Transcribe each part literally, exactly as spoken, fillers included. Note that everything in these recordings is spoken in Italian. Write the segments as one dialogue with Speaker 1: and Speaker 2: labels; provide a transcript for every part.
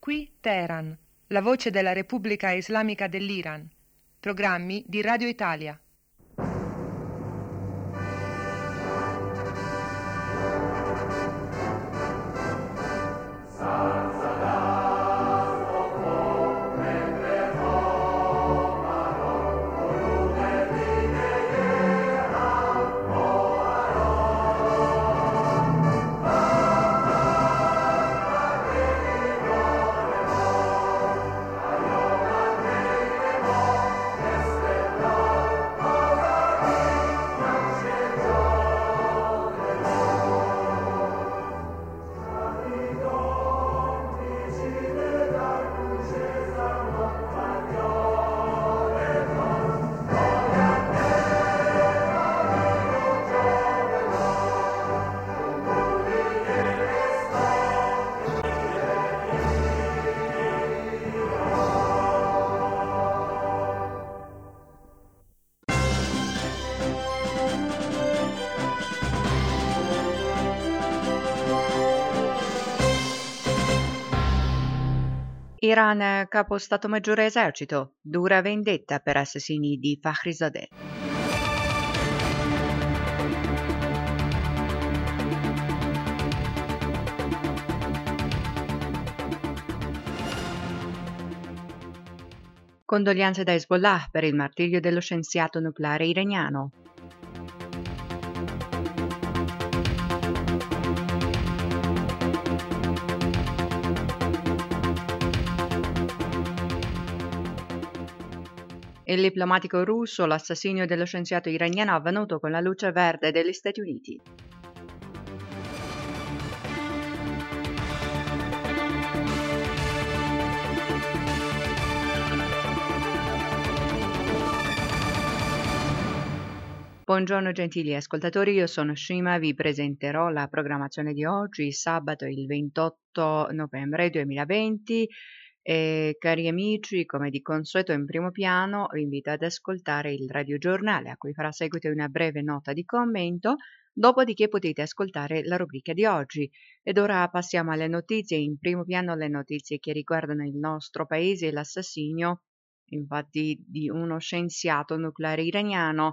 Speaker 1: Qui Teheran, la voce della Repubblica Islamica dell'Iran. Programmi di Radio Italia.
Speaker 2: Iran, capo Stato Maggiore Esercito, dura vendetta per assassini di Fakhrizadeh. Condoglianze da Hezbollah per il martirio dello scienziato nucleare iraniano. Il diplomatico russo, l'assassinio dello scienziato iraniano avvenuto con la luce verde degli Stati Uniti. Buongiorno gentili ascoltatori, io sono Shima, vi presenterò la programmazione di oggi, sabato il ventotto novembre duemilaventi. E cari amici, come di consueto in primo piano, vi invito ad ascoltare il radiogiornale a cui farà seguito una breve nota di commento, dopodiché potete ascoltare la rubrica di oggi. Ed ora passiamo alle notizie. In primo piano le notizie che riguardano il nostro paese e l'assassinio, infatti, di uno scienziato nucleare iraniano.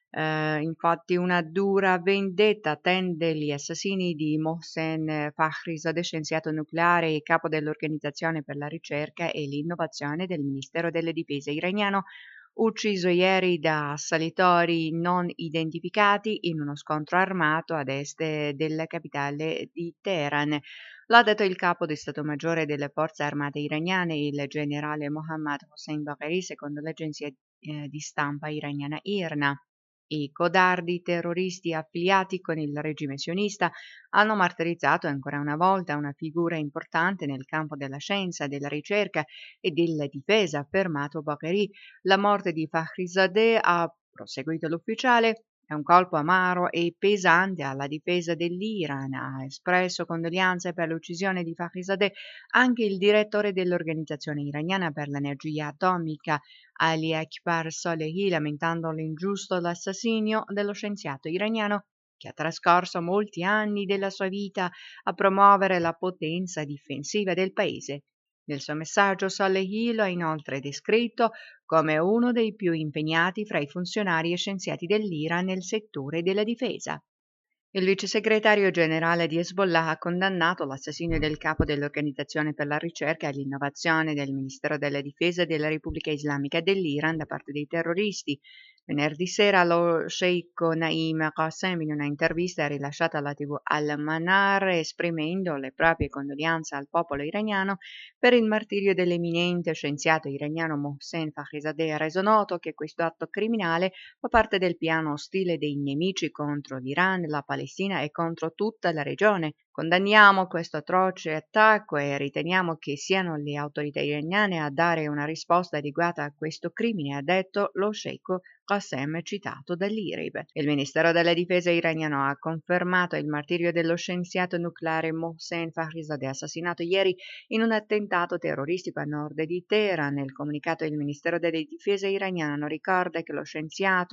Speaker 2: Eh, infatti una dura vendetta attende gli assassini di Mohsen Fakhrizadeh, scienziato nucleare e capo dell'Organizzazione per la ricerca e l'innovazione del Ministero delle Difese iraniano, ucciso ieri da assalitori non identificati in uno scontro armato ad est della capitale di Teheran. L'ha detto il capo di Stato Maggiore delle Forze Armate iraniane, il generale Mohammad Hossein Bagheri, secondo l'agenzia eh, di stampa iraniana IRNA. I codardi terroristi affiliati con il regime sionista hanno martirizzato ancora una volta una figura importante nel campo della scienza, della ricerca e della difesa, ha affermato Bagheri. La morte di Fakhrizadeh, ha proseguito l'ufficiale, è un colpo amaro e pesante alla difesa dell'Iran. Ha espresso condoglianze per l'uccisione di Fakhrizadeh anche il direttore dell'Organizzazione iraniana per l'energia atomica, Ali Akbar Solehi, lamentando l'ingiusto assassinio dello scienziato iraniano che ha trascorso molti anni della sua vita a promuovere la potenza difensiva del paese. Nel suo messaggio Solehi lo ha inoltre descritto come uno dei più impegnati fra i funzionari e scienziati dell'Iran nel settore della difesa. Il vice segretario generale di Hezbollah ha condannato l'assassinio del capo dell'Organizzazione per la ricerca e l'innovazione del Ministero della Difesa della Repubblica Islamica dell'Iran da parte dei terroristi. Venerdì sera lo sceicco Naim Qassem, in una intervista rilasciata alla tivù Al-Manar, esprimendo le proprie condoglianze al popolo iraniano per il martirio dell'eminente scienziato iraniano Mohsen Fakhrizadeh, ha reso noto che questo atto criminale fa parte del piano ostile dei nemici contro l'Iran, la Palestina e contro tutta la regione. Condanniamo questo atroce attacco e riteniamo che siano le autorità iraniane a dare una risposta adeguata a questo crimine, ha detto lo sceicco Qassem, citato dall'I R I B. Il Ministero della Difesa iraniano ha confermato il martirio dello scienziato nucleare Mohsen Fakhrizadeh, assassinato ieri in un attentato terroristico a nord di Teheran. Nel comunicato il Ministero della Difesa iraniano ricorda che lo scienziato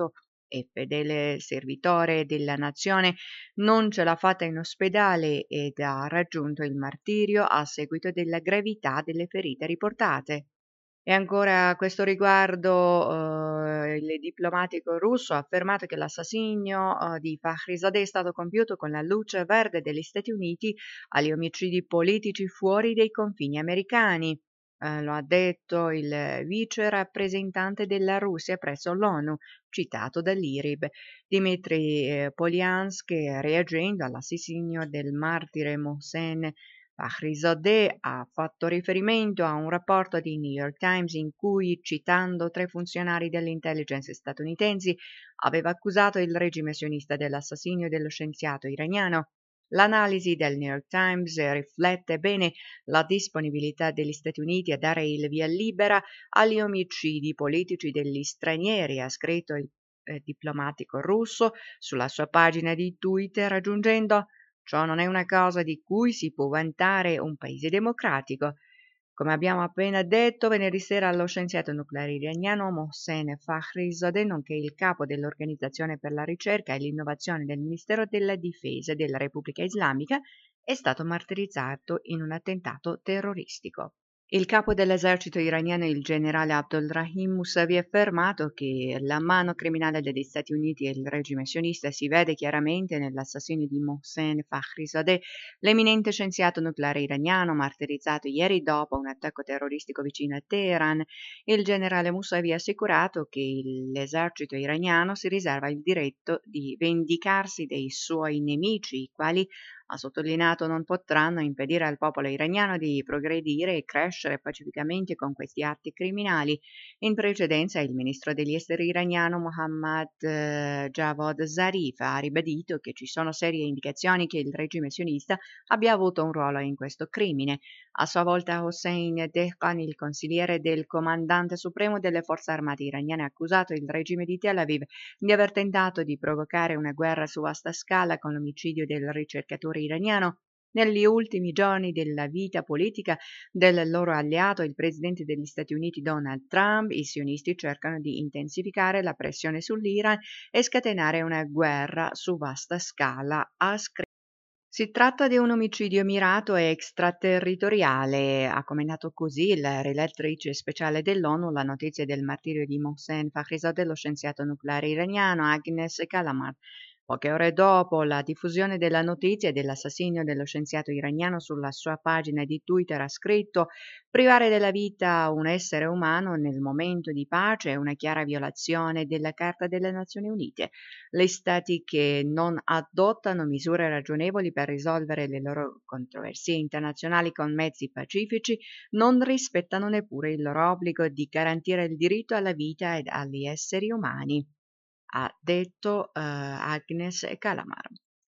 Speaker 2: e fedele servitore della nazione, non ce l'ha fatta in ospedale ed ha raggiunto il martirio a seguito della gravità delle ferite riportate. E ancora a questo riguardo, eh, il diplomatico russo ha affermato che l'assassinio eh, di Fakhrizadeh è stato compiuto con la luce verde degli Stati Uniti agli omicidi politici fuori dei confini americani. Eh, lo ha detto il vice rappresentante della Russia presso l'ONU, citato dall'Irib, Dmitry eh, Polyansk, reagendo all'assassinio del martire Mohsen Fakhrizadeh ha fatto riferimento a un rapporto di New York Times in cui, citando tre funzionari dell'intelligence statunitensi, aveva accusato il regime sionista dell'assassinio dello scienziato iraniano. L'analisi del New York Times riflette bene la disponibilità degli Stati Uniti a dare il via libera agli omicidi politici degli stranieri, ha scritto il eh, diplomatico russo sulla sua pagina di Twitter, aggiungendo: ciò non è una cosa di cui si può vantare un paese democratico. Come abbiamo appena detto, venerdì sera lo scienziato nucleare iraniano Mohsen Fakhrizadeh, nonché il capo dell'Organizzazione per la ricerca e l'innovazione del Ministero della Difesa della Repubblica Islamica, è stato martirizzato in un attentato terroristico. Il capo dell'esercito iraniano, il generale Abdolrahim Musavi, ha affermato che la mano criminale degli Stati Uniti e il regime sionista si vede chiaramente nell'assassinio di Mohsen Fakhrizadeh, l'eminente scienziato nucleare iraniano martirizzato ieri dopo un attacco terroristico vicino a Teheran. Il generale Musavi ha assicurato che il- l'esercito iraniano si riserva il diritto di vendicarsi dei suoi nemici, i quali, ha sottolineato, non potranno impedire al popolo iraniano di progredire e crescere pacificamente con questi atti criminali. In precedenza il ministro degli esteri iraniano Mohammad eh, Javad Zarif ha ribadito che ci sono serie indicazioni che il regime sionista abbia avuto un ruolo in questo crimine. A sua volta Hossein Dehqan, il consigliere del comandante supremo delle forze armate iraniane, ha accusato il regime di Tel Aviv di aver tentato di provocare una guerra su vasta scala con l'omicidio del ricercatore iraniano. Negli ultimi giorni della vita politica del loro alleato, il presidente degli Stati Uniti Donald Trump, i sionisti cercano di intensificare la pressione sull'Iran e scatenare una guerra su vasta scala, ha scritto. Si tratta di un omicidio mirato e extraterritoriale, ha commentato così la relatrice speciale dell'ONU la notizia del martirio di Mohsen Fakhrizadeh, dello scienziato nucleare iraniano Agnes Kalamar. Poche ore dopo la diffusione della notizia dell'assassinio dello scienziato iraniano, sulla sua pagina di Twitter ha scritto: privare della vita un essere umano nel momento di pace è una chiara violazione della Carta delle Nazioni Unite. Gli Stati che non adottano misure ragionevoli per risolvere le loro controversie internazionali con mezzi pacifici non rispettano neppure il loro obbligo di garantire il diritto alla vita ed agli esseri umani, ha detto eh, Agnes Kalamar.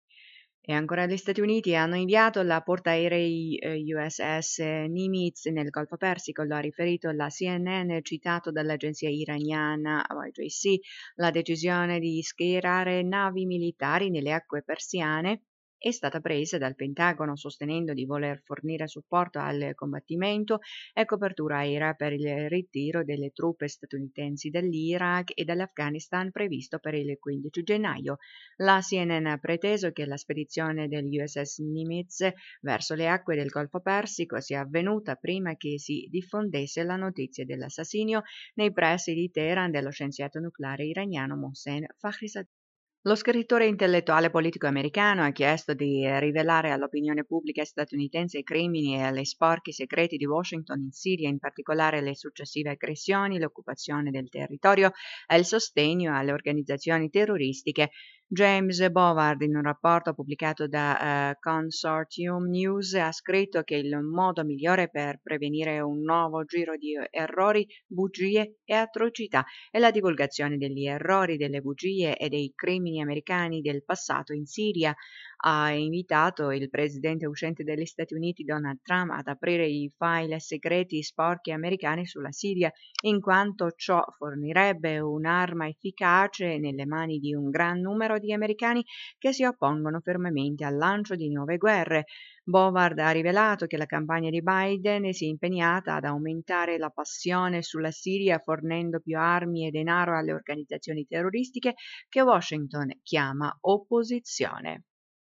Speaker 2: E ancora gli Stati Uniti hanno inviato la portaerei eh, U S S Nimitz nel Golfo Persico, lo ha riferito la C N N, citato dall'agenzia iraniana Y J C. La decisione di schierare navi militari nelle acque persiane è stata presa dal Pentagono, sostenendo di voler fornire supporto al combattimento e copertura aerea per il ritiro delle truppe statunitensi dall'Iraq e dall'Afghanistan previsto per il quindici gennaio. La C N N ha preteso che la spedizione dell'U S S Nimitz verso le acque del Golfo Persico sia avvenuta prima che si diffondesse la notizia dell'assassinio nei pressi di Teheran dello scienziato nucleare iraniano Mohsen Fakhrizadeh. Lo scrittore intellettuale politico americano ha chiesto di rivelare all'opinione pubblica statunitense i crimini e gli sporchi segreti di Washington in Siria, in particolare le successive aggressioni, l'occupazione del territorio e il sostegno alle organizzazioni terroristiche. James Bovard, in un rapporto pubblicato da uh, Consortium News, ha scritto che il modo migliore per prevenire un nuovo giro di errori, bugie e atrocità è la divulgazione degli errori, delle bugie e dei crimini americani del passato in Siria. ha invitato il presidente uscente degli Stati Uniti Donald Trump ad aprire i file segreti sporchi americani sulla Siria, in quanto ciò fornirebbe un'arma efficace nelle mani di un gran numero di americani che si oppongono fermamente al lancio di nuove guerre. Bovard ha rivelato che la campagna di Biden si è impegnata ad aumentare la passione sulla Siria fornendo più armi e denaro alle organizzazioni terroristiche che Washington chiama opposizione.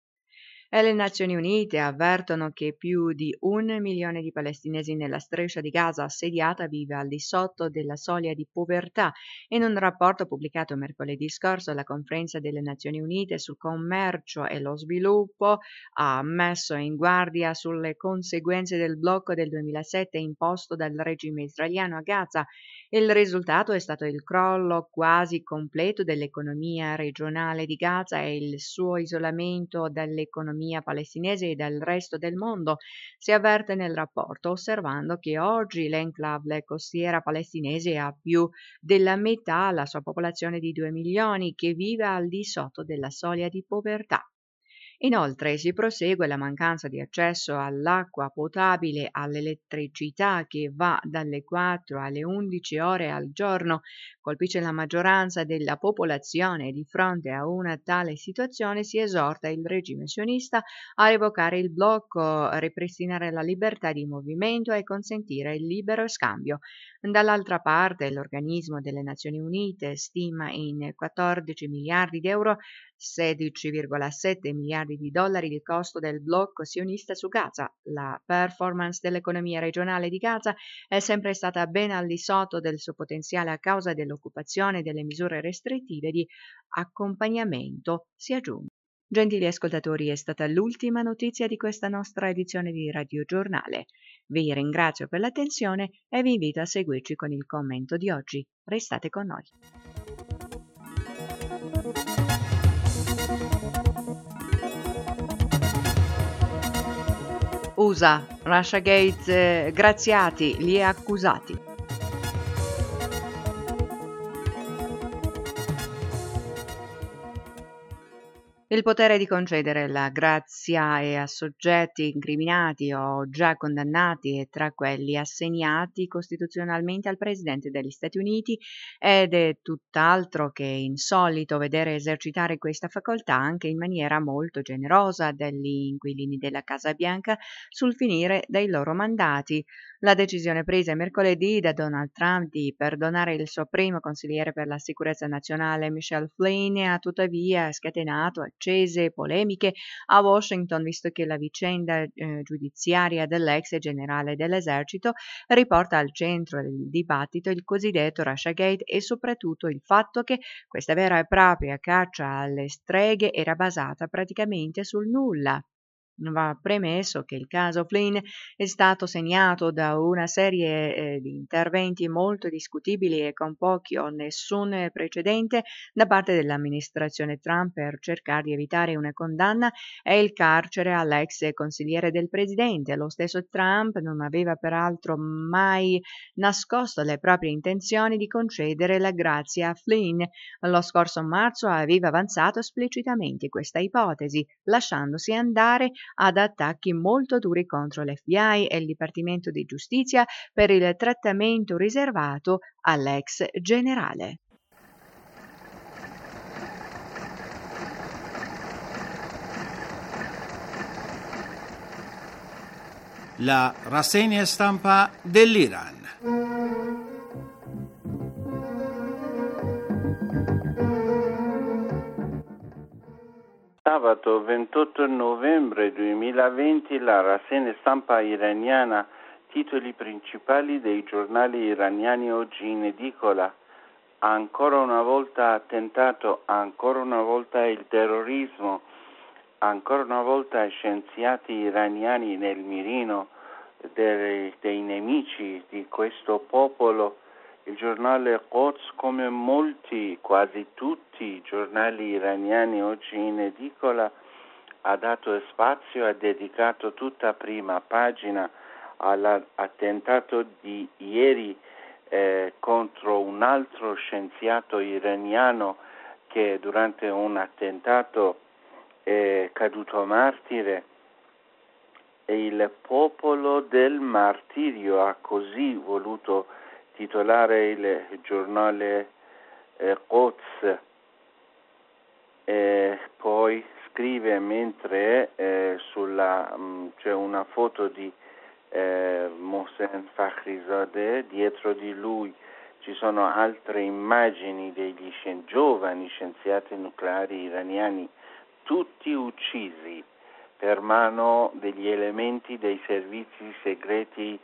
Speaker 2: E le Nazioni Unite avvertono che più di un milione di palestinesi nella striscia di Gaza assediata vive al di sotto della soglia di povertà. In un rapporto pubblicato mercoledì scorso, la Conferenza delle Nazioni Unite sul commercio e lo sviluppo ha messo in guardia sulle conseguenze del blocco del duemilasette imposto dal regime israeliano a Gaza. Il risultato è stato il crollo quasi completo dell'economia regionale di Gaza e il suo isolamento dall'economia palestinese e dal resto del mondo, si avverte nel rapporto, osservando che oggi l'enclave costiera palestinese ha più della metà la sua popolazione di due milioni che vive al di sotto della soglia di povertà. Inoltre si prosegue la mancanza di accesso all'acqua potabile, all'elettricità che va dalle quattro alle undici ore al giorno, colpisce la maggioranza della popolazione e di fronte a una tale situazione si esorta il regime sionista a revocare il blocco, a ripristinare la libertà di movimento e consentire il libero scambio. Dall'altra parte l'organismo delle Nazioni Unite stima in quattordici miliardi di euro, sedici virgola sette miliardi di dollari il costo del blocco sionista su Gaza. La performance dell'economia regionale di Gaza è sempre stata ben al di sotto del suo potenziale a causa dell'occupazione e delle misure restrittive di accompagnamento, si aggiunge. Gentili ascoltatori, è stata l'ultima notizia di questa nostra edizione di Radio Giornale. Vi ringrazio per l'attenzione e vi invito a seguirci con il commento di oggi. Restate con noi. U S A, Russiagate, eh, graziati gli accusati. Il potere di concedere la grazia è a soggetti incriminati o già condannati e tra quelli assegnati costituzionalmente al Presidente degli Stati Uniti ed è tutt'altro che insolito vedere esercitare questa facoltà anche in maniera molto generosa dagli inquilini della Casa Bianca sul finire dei loro mandati. La decisione presa mercoledì da Donald Trump di perdonare il suo primo consigliere per la sicurezza nazionale Michelle Flynn ha tuttavia scatenato accese polemiche a Washington, visto che la vicenda eh, giudiziaria dell'ex generale dell'esercito riporta al centro del dibattito il cosiddetto Russiagate e soprattutto il fatto che questa vera e propria caccia alle streghe era basata praticamente sul nulla. Va premesso che il caso Flynn è stato segnato da una serie eh, di interventi molto discutibili e con pochi o nessun precedente da parte dell'amministrazione Trump per cercare di evitare una condanna e il carcere all'ex consigliere del presidente. Lo stesso Trump non aveva peraltro mai nascosto le proprie intenzioni di concedere la grazia a Flynn. Lo scorso marzo aveva avanzato esplicitamente questa ipotesi, lasciandosi andare ad attacchi molto duri contro l'F B I e il Dipartimento di Giustizia per il trattamento riservato all'ex generale.
Speaker 3: La rassegna stampa dell'Iran.
Speaker 4: Sabato ventotto novembre duemilaventi la rassegna stampa iraniana, titoli principali dei giornali iraniani oggi in edicola. Ancora una volta attentato, ancora una volta il terrorismo, ancora una volta scienziati iraniani nel mirino dei, dei nemici di questo popolo. Il giornale Quds, come molti, quasi tutti i giornali iraniani oggi in edicola, ha dato spazio e ha dedicato tutta prima pagina all'attentato di ieri eh, contro un altro scienziato iraniano che durante un attentato è caduto martire, e il popolo del martirio ha così voluto titolare il giornale eh, Quds. E poi scrive, mentre eh, sulla mh, c'è una foto di eh, Mohsen Fakhrizadeh, dietro di lui ci sono altre immagini degli scien- giovani scienziati nucleari iraniani, tutti uccisi per mano degli elementi dei servizi segreti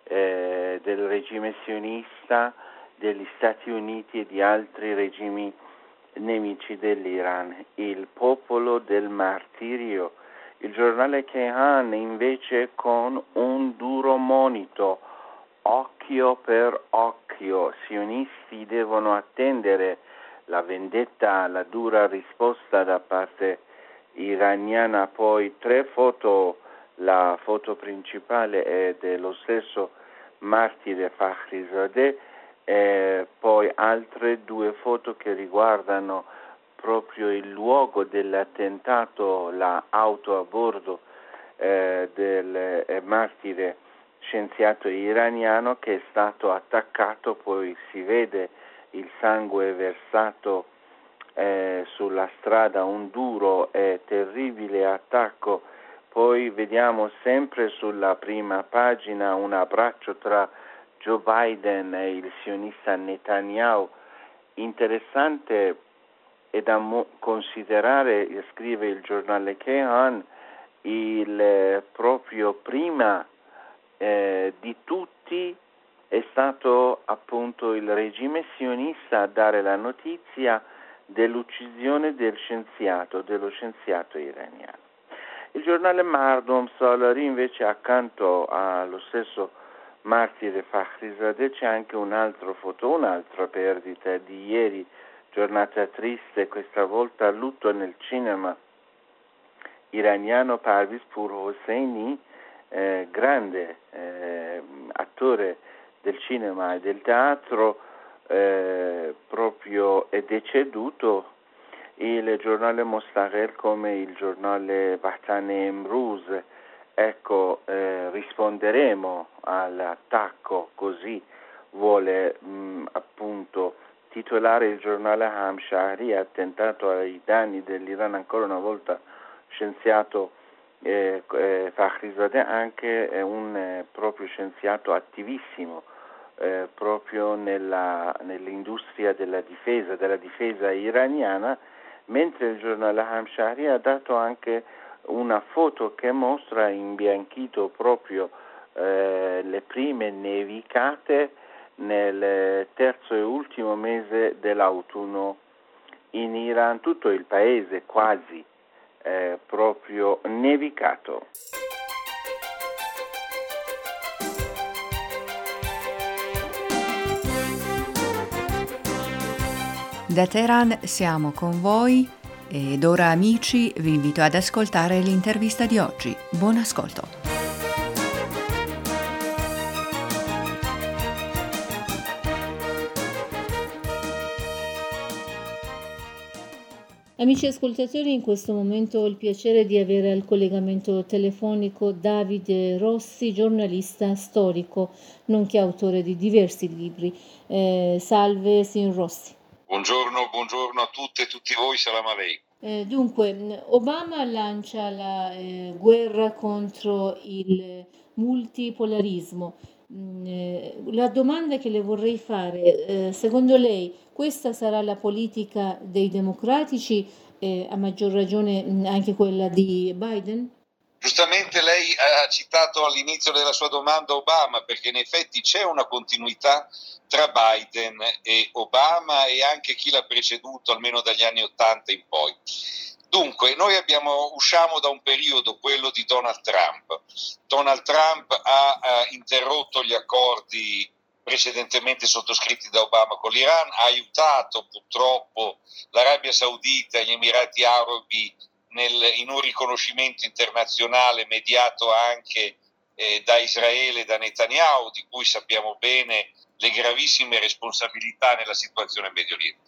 Speaker 4: eh, del regime sionista, degli Stati Uniti e di altri regimi nemici dell'Iran. Il popolo del martirio. Il giornale Kehan invece con un duro monito, occhio per occhio, sionisti devono attendere la vendetta, la dura risposta da parte iraniana. Poi tre foto, la foto principale è dello stesso martire Fakhrizadeh, e poi altre due foto che riguardano proprio il luogo dell'attentato, la auto a bordo eh, del eh, martire scienziato iraniano che è stato attaccato. Poi si vede il sangue versato eh, sulla strada, un duro e terribile attacco. Poi vediamo sempre sulla prima pagina un abbraccio tra Joe Biden e il sionista Netanyahu. Interessante è da mo- considerare, scrive il giornale Kehan, il eh, proprio prima eh, di tutti è stato appunto il regime sionista a dare la notizia dell'uccisione del scienziato, dello scienziato iraniano. Il giornale Mardom Solari invece, accanto allo stesso martire Fakhrizadeh, c'è anche un altro foto, un'altra perdita di ieri, giornata triste, questa volta lutto nel cinema iraniano. Parviz Purhosseini, eh, grande eh, attore del cinema e del teatro, eh, proprio è deceduto. Il giornale Mostaqel, come il giornale Vatan Emruz, ecco, eh, risponderemo all'attacco, così vuole mh, appunto titolare il giornale Hamshahri, attentato ai danni dell'Iran, ancora una volta scienziato eh, eh, Fakhrizadeh, anche eh, un eh, proprio scienziato attivissimo eh, proprio nella, nell'industria della difesa, della difesa iraniana, mentre il giornale Hamshahri ha dato anche una foto che mostra imbianchito proprio eh, le prime nevicate nel terzo e ultimo mese dell'autunno in Iran, tutto il paese quasi eh, proprio nevicato.
Speaker 2: Da Teheran siamo con voi ed ora, amici, vi invito ad ascoltare l'intervista di oggi. Buon ascolto.
Speaker 5: Amici ascoltatori, in questo momento ho il piacere di avere al collegamento telefonico Davide Rossi, giornalista storico, nonché autore di diversi libri. Eh, salve, signor Rossi.
Speaker 6: Buongiorno, buongiorno a tutte e tutti voi, salam aleikum.
Speaker 5: Eh, dunque, Obama lancia la eh, guerra contro il multipolarismo. Mm, eh, la domanda che le vorrei fare, eh, secondo lei questa sarà la politica dei democratici, eh, a maggior ragione mm, anche quella di Biden?
Speaker 6: Giustamente lei ha citato all'inizio della sua domanda Obama, perché in effetti c'è una continuità tra Biden e Obama e anche chi l'ha preceduto, almeno dagli anni Ottanta in poi. Dunque, noi abbiamo, usciamo da un periodo, quello di Donald Trump. Donald Trump ha, ha interrotto gli accordi precedentemente sottoscritti da Obama con l'Iran, ha aiutato purtroppo l'Arabia Saudita e gli Emirati Arabi nel, in un riconoscimento internazionale mediato anche eh, da Israele e da Netanyahu, di cui sappiamo bene le gravissime responsabilità nella situazione mediorientale.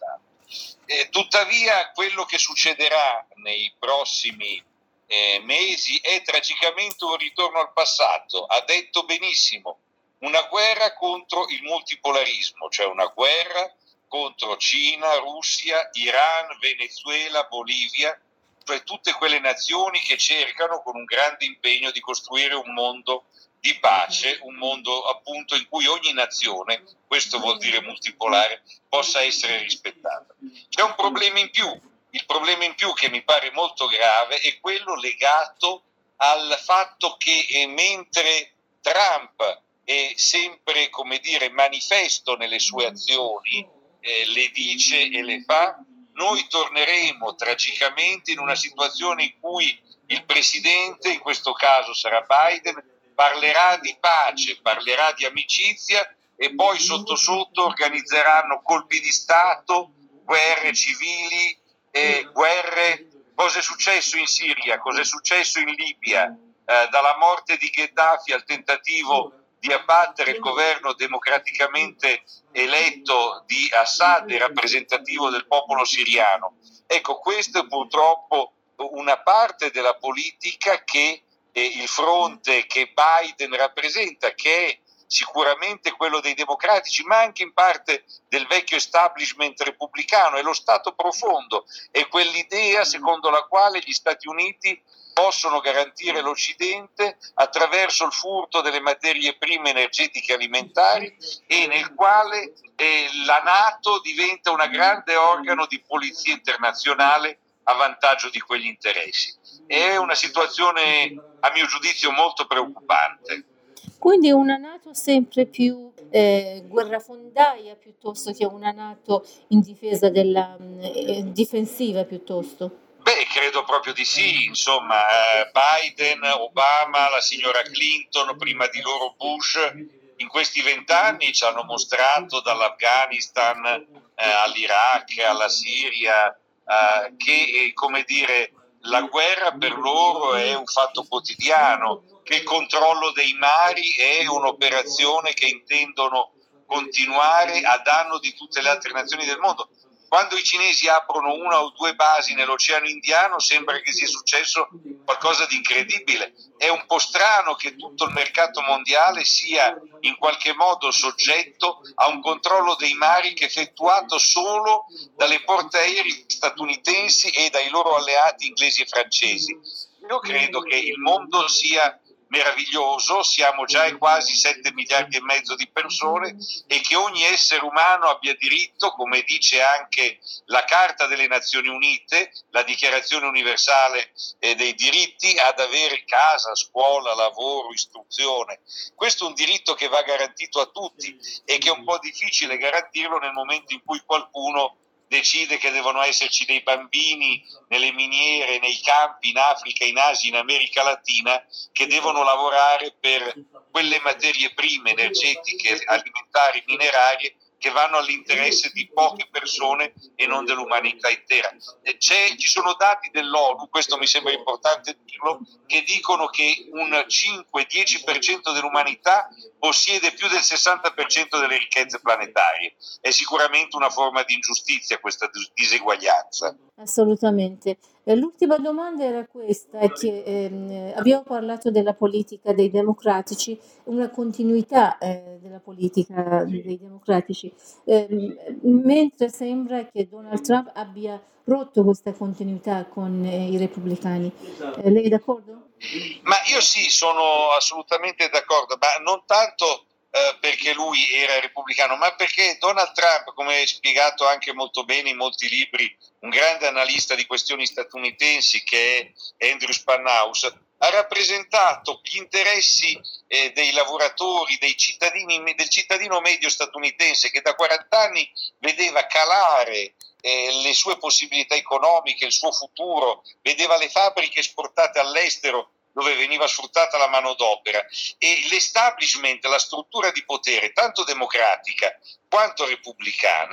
Speaker 6: Eh, tuttavia quello che succederà nei prossimi eh, mesi è tragicamente un ritorno al passato. Ha detto benissimo, una guerra contro il multipolarismo, cioè una guerra contro Cina, Russia, Iran, Venezuela, Bolivia, cioè tutte quelle nazioni che cercano con un grande impegno di costruire un mondo di pace, un mondo appunto in cui ogni nazione, questo vuol dire multipolare, possa essere rispettata. C'è un problema in più, il problema in più che mi pare molto grave è quello legato al fatto che eh, mentre Trump è sempre, come dire, manifesto nelle sue azioni, eh, le dice e le fa, noi torneremo tragicamente in una situazione in cui il presidente, in questo caso sarà Biden, parlerà di pace, parlerà di amicizia e poi sotto sotto organizzeranno colpi di Stato, guerre civili, eh, guerre. Cosa è successo in Siria? Cosa è successo in Libia? Eh, dalla morte di Gheddafi al tentativo di abbattere il governo democraticamente eletto di Assad e rappresentativo del popolo siriano. Ecco, questa è purtroppo una parte della politica che eh, il fronte che Biden rappresenta, che è sicuramente quello dei democratici, ma anche in parte del vecchio establishment repubblicano, è lo Stato profondo, è quell'idea secondo la quale gli Stati Uniti possono garantire l'Occidente attraverso il furto delle materie prime energetiche alimentari e nel quale eh, la NATO diventa un grande organo di polizia internazionale a vantaggio di quegli interessi. È una situazione, a mio giudizio, molto preoccupante.
Speaker 5: Quindi una NATO sempre più eh, guerrafondaia piuttosto che una NATO in difesa della eh, difensiva piuttosto?
Speaker 6: Beh, credo proprio di sì, insomma, eh, Biden, Obama, la signora Clinton, prima di loro Bush, in questi vent'anni ci hanno mostrato dall'Afghanistan eh, all'Iraq, alla Siria, eh, che, eh, come dire, la guerra per loro è un fatto quotidiano, che il controllo dei mari è un'operazione che intendono continuare a danno di tutte le altre nazioni del mondo. Quando i cinesi aprono una o due basi nell'Oceano Indiano sembra che sia successo qualcosa di incredibile. È un po' strano che tutto il mercato mondiale sia in qualche modo soggetto a un controllo dei mari che è effettuato solo dalle portaerei statunitensi e dai loro alleati inglesi e francesi. Io credo che il mondo sia meraviglioso, siamo già a quasi sette miliardi e mezzo di persone e che ogni essere umano abbia diritto, come dice anche la Carta delle Nazioni Unite, la Dichiarazione Universale eh, dei diritti, ad avere casa, scuola, lavoro, istruzione. Questo è un diritto che va garantito a tutti e che è un po' difficile garantirlo nel momento in cui qualcuno decide che devono esserci dei bambini nelle miniere, nei campi in Africa, in Asia, in America Latina, che devono lavorare per quelle materie prime energetiche, alimentari, minerarie che vanno all'interesse di poche persone e non dell'umanità intera. C'è, ci sono dati dell'ONU, questo mi sembra importante dirlo, che dicono che un cinque-dieci per cento dell'umanità possiede più del sessanta per cento delle ricchezze planetarie. È sicuramente una forma di ingiustizia questa diseguaglianza.
Speaker 5: Assolutamente. E l'ultima domanda era questa, è che ehm, abbiamo parlato della politica dei democratici, una continuità eh, della politica dei democratici, ehm, mentre sembra che Donald Trump abbia rotto questa continuità con eh, i repubblicani. Eh, lei è d'accordo?
Speaker 6: Ma io sì, sono assolutamente d'accordo, ma non tanto eh, perché lui era repubblicano, ma perché Donald Trump, come è spiegato anche molto bene in molti libri, un grande analista di questioni statunitensi che è Andrew Spanhaus, ha rappresentato gli interessi eh, dei lavoratori, dei cittadini, del cittadino medio statunitense che da quaranta anni vedeva calare eh, le sue possibilità economiche, il suo futuro, vedeva le fabbriche esportate all'estero dove veniva sfruttata la manodopera e l'establishment, la struttura di potere tanto democratica quanto repubblicana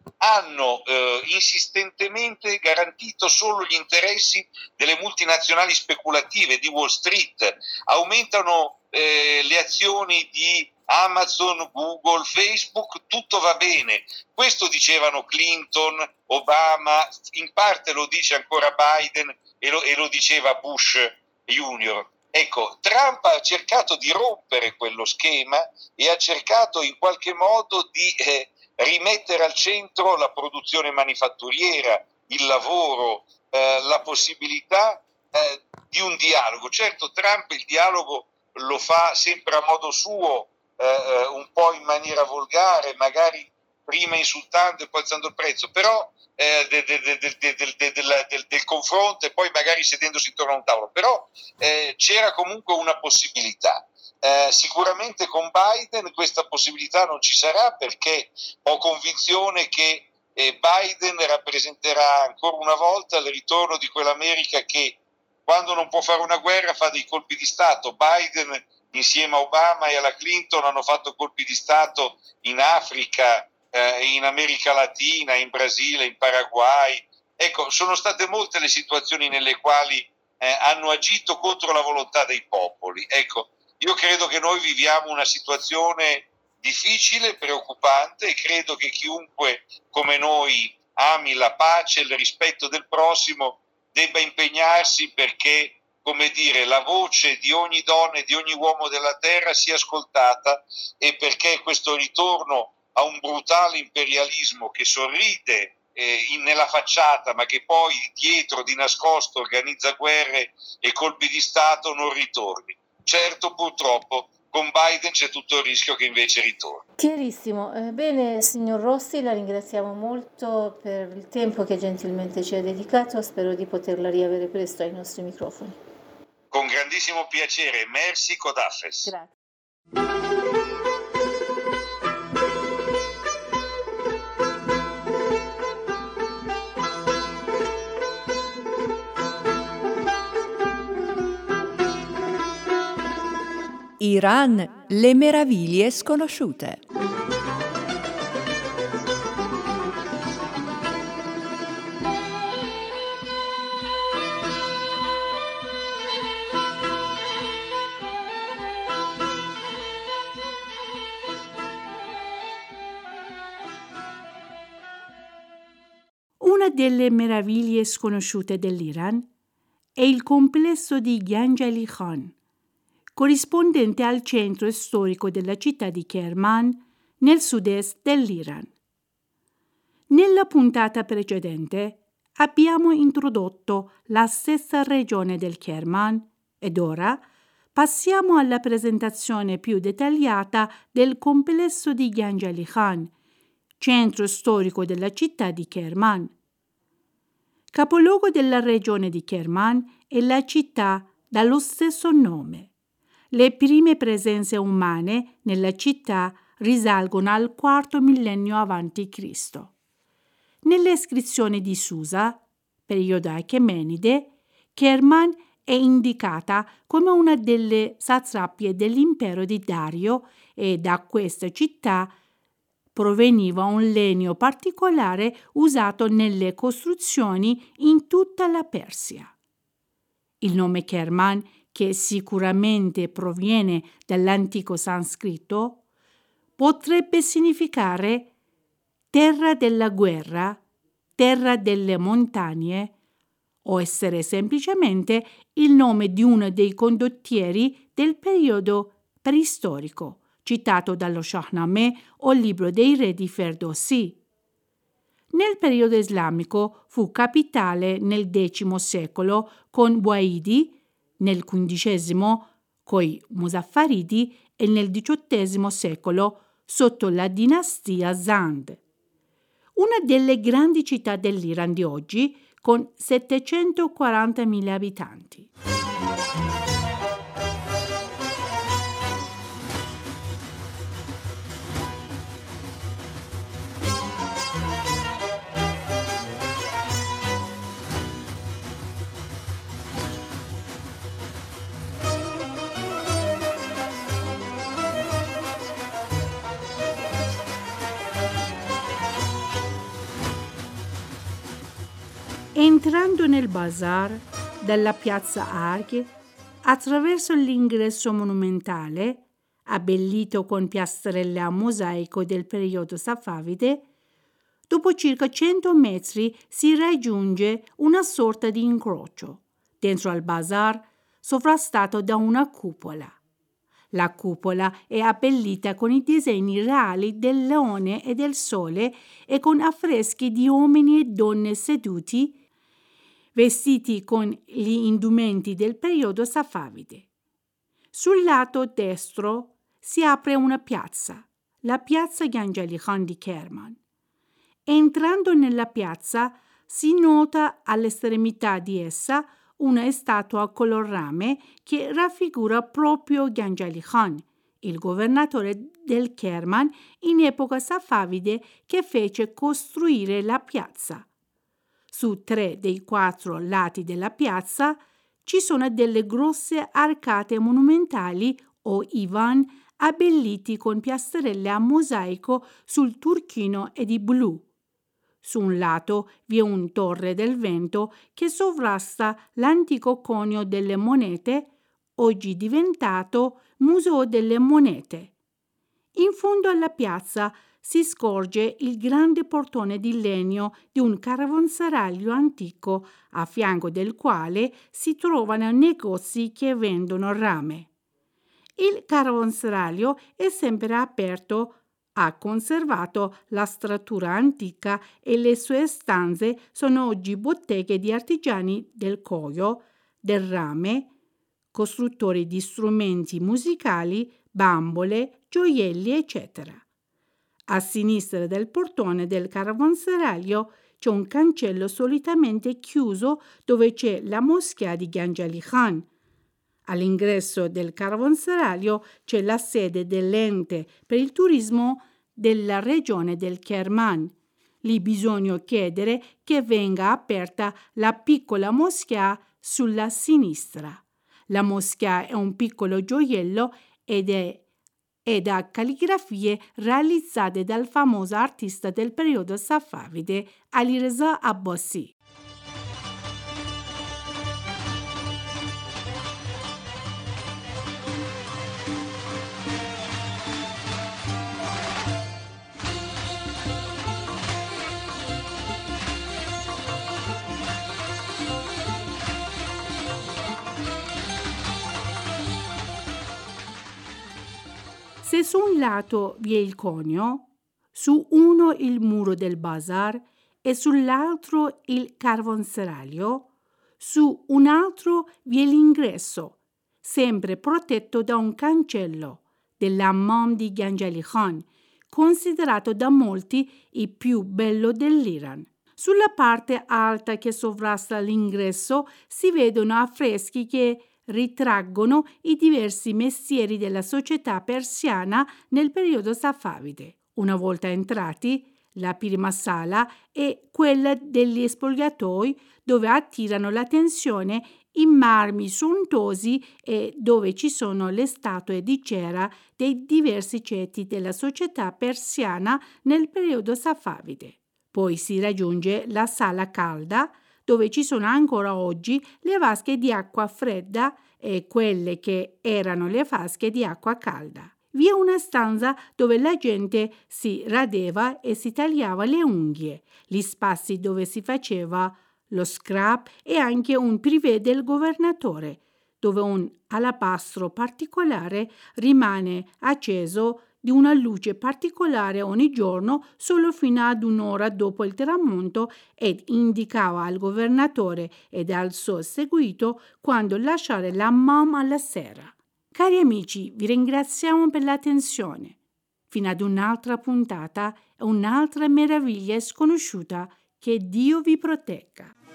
Speaker 6: hanno eh, insistentemente garantito solo gli interessi delle multinazionali speculative di Wall Street, aumentano eh, le azioni di Amazon, Google, Facebook, tutto va bene. Questo dicevano Clinton, Obama, in parte lo dice ancora Biden e lo, e lo diceva Bush Junior. Ecco, Trump ha cercato di rompere quello schema e ha cercato in qualche modo di eh, rimettere al centro la produzione manifatturiera, il lavoro, eh, la possibilità eh, di un dialogo. Certo, Trump il dialogo lo fa sempre a modo suo, eh, un po' in maniera volgare, magari prima insultando e poi alzando il prezzo, però eh, de, de, de, de, de, de, de, del, del confronto e poi magari sedendosi intorno a un tavolo, però eh, c'era comunque una possibilità. Eh, sicuramente con Biden questa possibilità non ci sarà, perché ho convinzione che eh, Biden rappresenterà ancora una volta il ritorno di quell'America che quando non può fare una guerra fa dei colpi di Stato. Biden insieme a Obama e alla Clinton hanno fatto colpi di Stato in Africa, eh, in America Latina, in Brasile, in Paraguay. Ecco, sono state molte le situazioni nelle quali eh, hanno agito contro la volontà dei popoli. Ecco, io credo che noi viviamo una situazione difficile, preoccupante, e credo che chiunque come noi ami la pace e il rispetto del prossimo debba impegnarsi perché, come dire, la voce di ogni donna e di ogni uomo della terra sia ascoltata, e perché questo ritorno a un brutale imperialismo che sorride eh, in, nella facciata ma che poi dietro di nascosto organizza guerre e colpi di Stato non ritorni. Certo, purtroppo con Biden c'è tutto il rischio che invece ritorni.
Speaker 5: Chiarissimo. Eh, bene, signor Rossi, la ringraziamo molto per il tempo che gentilmente ci ha dedicato. Spero di poterla riavere presto ai nostri microfoni.
Speaker 6: Con grandissimo piacere. Merci, Codafes.
Speaker 5: Grazie.
Speaker 7: Iran, le meraviglie sconosciute.
Speaker 8: Una delle meraviglie sconosciute dell'Iran è il complesso di Jangali Khan, corrispondente al centro storico della città di Kerman, nel sud-est dell'Iran. Nella puntata precedente abbiamo introdotto la stessa regione del Kerman ed ora passiamo alla presentazione più dettagliata del complesso di Jangali Khan, centro storico della città di Kerman. Capoluogo della regione di Kerman è la città dallo stesso nome. Le prime presenze umane nella città risalgono al quarto millennio avanti Cristo. Nelle iscrizioni di Susa, periodo Achemenide, Kerman è indicata come una delle satrapie dell'impero di Dario e da questa città proveniva un legno particolare usato nelle costruzioni in tutta la Persia. Il nome Kerman, che sicuramente proviene dall'antico sanscrito, potrebbe significare terra della guerra, terra delle montagne, o essere semplicemente il nome di uno dei condottieri del periodo preistorico, citato dallo Shahnameh o libro dei re di Ferdowsi. Nel periodo islamico fu capitale nel decimo secolo con Buaidi, nel quindicesimo coi Muzaffaridi e nel diciottesimo secolo sotto la dinastia Zand. Una delle grandi città dell'Iran di oggi con settecentoquarantamila abitanti. Entrando nel bazar dalla piazza Arche, attraverso l'ingresso monumentale, abbellito con piastrelle a mosaico del periodo safavide, dopo circa cento metri si raggiunge una sorta di incrocio, dentro al bazar sovrastato da una cupola. La cupola è abbellita con i disegni reali del leone e del sole e con affreschi di uomini e donne seduti, vestiti con gli indumenti del periodo safavide. Sul lato destro si apre una piazza, la piazza Gengheli Khan di Kerman. Entrando nella piazza si nota all'estremità di essa una statua a color rame che raffigura proprio Gengheli Khan, il governatore del Kerman in epoca safavide che fece costruire la piazza. Su tre dei quattro lati della piazza ci sono delle grosse arcate monumentali o ivan abbelliti con piastrelle a mosaico sul turchino e di blu. Su un lato vi è un torre del vento che sovrasta l'antico conio delle monete, oggi diventato Museo delle Monete. In fondo alla piazza si scorge il grande portone di legno di un caravanserraglio antico, a fianco del quale si trovano negozi che vendono rame. Il caravanserraglio è sempre aperto, ha conservato la struttura antica e le sue stanze sono oggi botteghe di artigiani del cuoio, del rame, costruttori di strumenti musicali, bambole, gioielli, eccetera. A sinistra del portone del caravanserraglio c'è un cancello solitamente chiuso dove c'è la moschea di Gengheli Khan. All'ingresso del caravanserraglio c'è la sede dell'ente per il turismo della regione del Kerman. Lì bisogna chiedere che venga aperta la piccola moschea sulla sinistra. La moschea è un piccolo gioiello ed è e da calligrafie realizzate dal famoso artista del periodo safavide Alireza Abbasi. Se su un lato vi è il conio, su uno il muro del bazar e sull'altro il caravanserraglio, su un altro vi è l'ingresso, sempre protetto da un cancello, dell'hammam di Gengheli Khan, considerato da molti il più bello dell'Iran. Sulla parte alta che sovrasta l'ingresso si vedono affreschi che ritraggono i diversi mestieri della società persiana nel periodo safavide. Una volta entrati, la prima sala è quella degli spogliatoi, dove attirano l'attenzione i marmi sontuosi e dove ci sono le statue di cera dei diversi ceti della società persiana nel periodo safavide. Poi si raggiunge la sala calda, dove ci sono ancora oggi le vasche di acqua fredda e quelle che erano le vasche di acqua calda. Vi è una stanza dove la gente si radeva e si tagliava le unghie, gli spazi dove si faceva lo scrap e anche un privé del governatore, dove un alabastro particolare rimane acceso di una luce particolare ogni giorno solo fino ad un'ora dopo il tramonto ed indicava al governatore ed al suo seguito quando lasciare l'hammam alla sera. Cari amici, vi ringraziamo per l'attenzione. Fino ad un'altra puntata e un'altra meraviglia sconosciuta. Che Dio vi protegga.